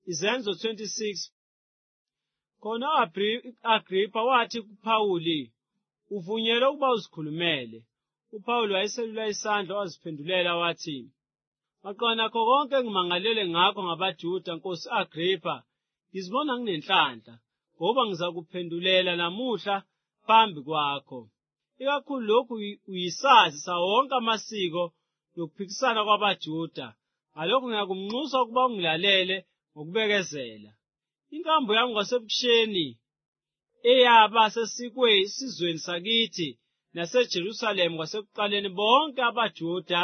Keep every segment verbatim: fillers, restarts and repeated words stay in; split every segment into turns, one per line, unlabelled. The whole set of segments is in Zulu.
Izenzo twenty-six. Khona u-Agrippa wathi kuPhawuli, "Uvunyelwe ukuba uzikhulumele." uPhawuli wayeselula isandla waziphendulela wathi, "Maqondana nakho konke engimangalele ngakho ngabaJuda, Nkosi Agrippa, ngizibona nginenhlanhla, ngoba ngizakuphendulela namuhla phambi kwakho. Ikakhulu lokhu uyisazi sawonke amasiko nokuphikisana kwabaJuda. Ngalokho ngiyakumnxusa ukuba ungilalele ngokubekezela. Inkambo yami ngasebusheni eyaba sesikweni sakithi naseJerusalema kwasekuqaleni bonke abaJuda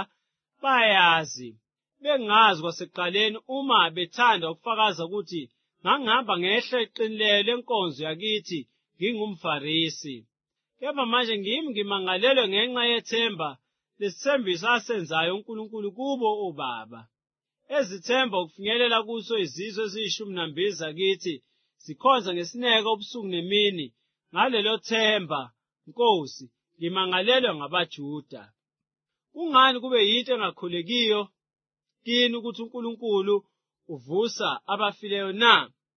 bayazi, bengazi kwasekuqaleni uma bethanda ukufakaza ukuthi ngangihamba ngehla eqinileyo lenkonzo yakithi ngingumFarisi. Kepha manje ngimi ngimangalelwe ngenxa yethemba lesithembiso asenzayo uNkulunkulu kubo obaba. Ezithemba ukufinyelela kuso izizwe eziyishumi nambili zakithi zikhonza ngesineke ubusuku nemini. Ngalelo themba, Nkosi, ngimangalelwa ngabaJuda. Kungani kube yinto engakholekiyo kini ukuthi uNkulunkulu uvusa abafileyo na?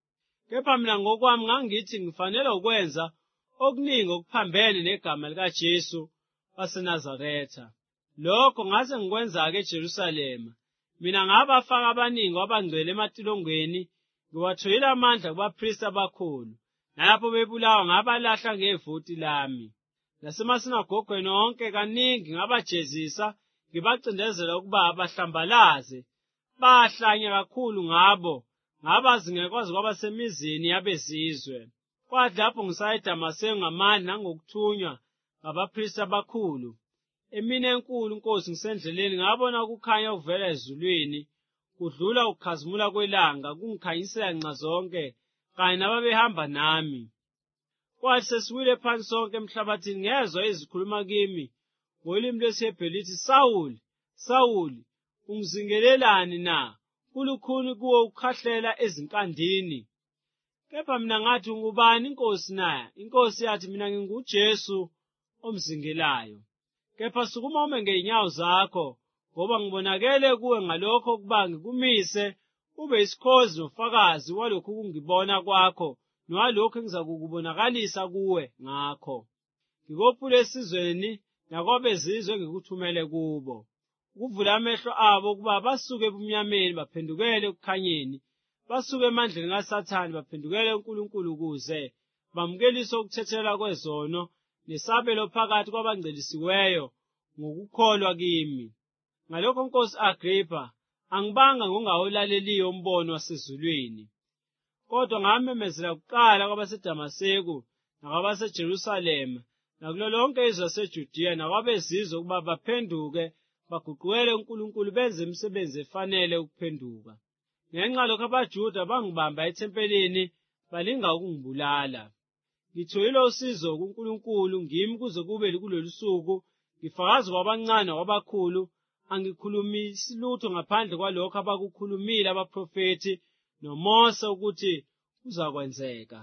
Kepha mina ngokwami ngangithi ngifanele ukwenza okuningi okuphambene negama likaJesu waseNazaretha. Lokho ngase ngikwenza-ke eJerusalema. Mina ngabafaka abaningi wabangcwele ematilongweni, ngiwathoyile amandla kubaphristi abakhulu, nalapho bebulawa ngabalahla ngevoti lami. Nasemasinagogweni onke kaningi ngabajezisa, ngibacindezela ukuba bahlambalaze. Bahlanya kakhulu ngabo, ngabazi ngekwazi kwabasemizini yabezizwe. Kwathi lapho ngisaya eDamaseko ngamandla nangokuthunywa ngabaphristi abakhulu, emini enkulu, Nkosi, ngisendleleni ngabona ukukhanya okuvela ezulwini, kudlula ukukhazimula kwelanga, kungikhanyisela nxa zonke, kanye nababehamba nami. Kwathi sesiwile phansi sonke emhlabathini, ngezwa izikhuluma kimi ngolimi lwesiHebheru lithi, "Sawuli, Sawuli, ungizingelelani na? Kulukhuni kuwe ukukhahlela ezinkandini." Kepha mina ngathi, "Ungubani, Nkosi na?" Inkosi yathi, "Mina nginguJesu omzingelayo. Kepha sukuma ume ngey'nyawo zakho, ngoba ngibonakele kuwe ngalokho ukuba ngikumise ube isikhozi nofakazi walokhu ukungibona kwakho nowalokhu engizakukubonakalisa kuwe ngakho. Ngikophule esizweni nakwabezizwe engikuthumele kubo, ukuvula amehlo abo ukuba basuke ebumnyameni baphendukele ekukhanyeni, basuke emandleni kaSathane baphendukele uNkulunkulu, ukuze bamukelise ukuthethelela kwezono nesabelo phakathi kwabangcwelisiweyo ngokukholwa kimi. Ngalokho, Nkosi Agrippa, angibanga ngongawulaleliyo umbono wasezulwini, kodwa ngamemezela kuqala kwabaseDamaseko nakwabaseJerusalema nakulo lonke izwe laseJudiya nakwabezizwe ukuba baphenduke baguqukele uNkulunkulu benze imisebenzi efanele ukuphenduka. Ngenxa lokho abaJuda bangibamba ethempelini balinga ukungibulala. Ngitholile usizo kuNkulunkulu ngimi kuze kube kulolu suku, ngifakaza kwabancane kwabakhulu, angikhulumisi lutho ngaphandle kwalokho abakukhulumile abaprofethi noMose ukuthi kuzakwenzeka,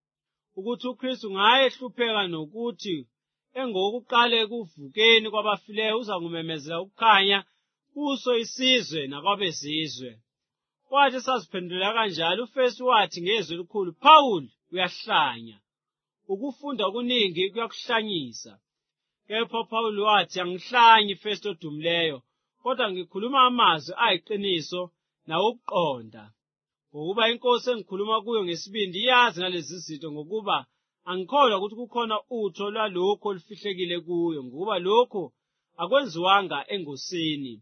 ukuthi uKristu ngayehlupheka nokuthi engokuqala ekuvukeni kwabafileyo uzangumemezela ukukhanya kuso isizwe nakwabezizwe." Kwathi saziphendulela kanjalo, uFestu wathi ngezwi elikhulu, "Phawuli, uyahlanya. Ukufunda okuningi kuyakuhlanyisa." Kepha uPhawuli wathi, "Angihlanyi, Festu odumileyo, kodwa ngikhuluma amazwi ayiqiniso nawokuqonda, ngokuba iNkosi engikhuluma kuyo ngesibindi iyazi ngalezi zinto, ngokuba angikholwa ukuthi kukhona utho lwalokhu olufihlekile kuyo, ngokuba lokhu akwenziwanga engosini.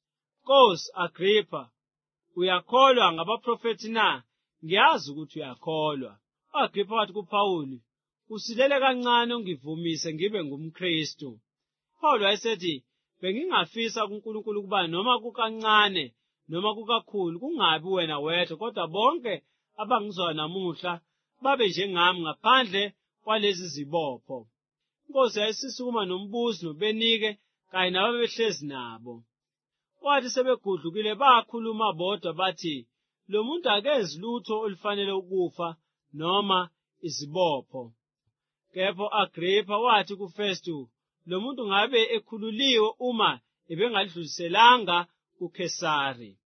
Nkosi Agrippa, uyakholwa ngabaprofethi na?" "Ngiyazi ukuthi uyakholwa." U-Agrippa wathi kuPhawuli, "Usilele kancane ungivumise ngibe ngumKristu." uPhawuli wayesethi, "Bengingafisa kuNkulunkulu ukuba noma kukancane noma kukakhulu kungabi wena wedwa, kodwa bonke abangizwa namuhla babe njengami ngaphandle kwalezi zibopho." Inkosi yayisisukuma nombusi noBenike kanye nababehlezi nabo. Kwathi sebegudlukile bakhuluma bodwa bathi, "Lo muntu akenzi lutho olufanele ukufa noma izibopho." Kepha u-Agrippa wathi kuFestu, "Lo muntu ngabe ekhululiwe uma ebengadluliselanga kuKhesari."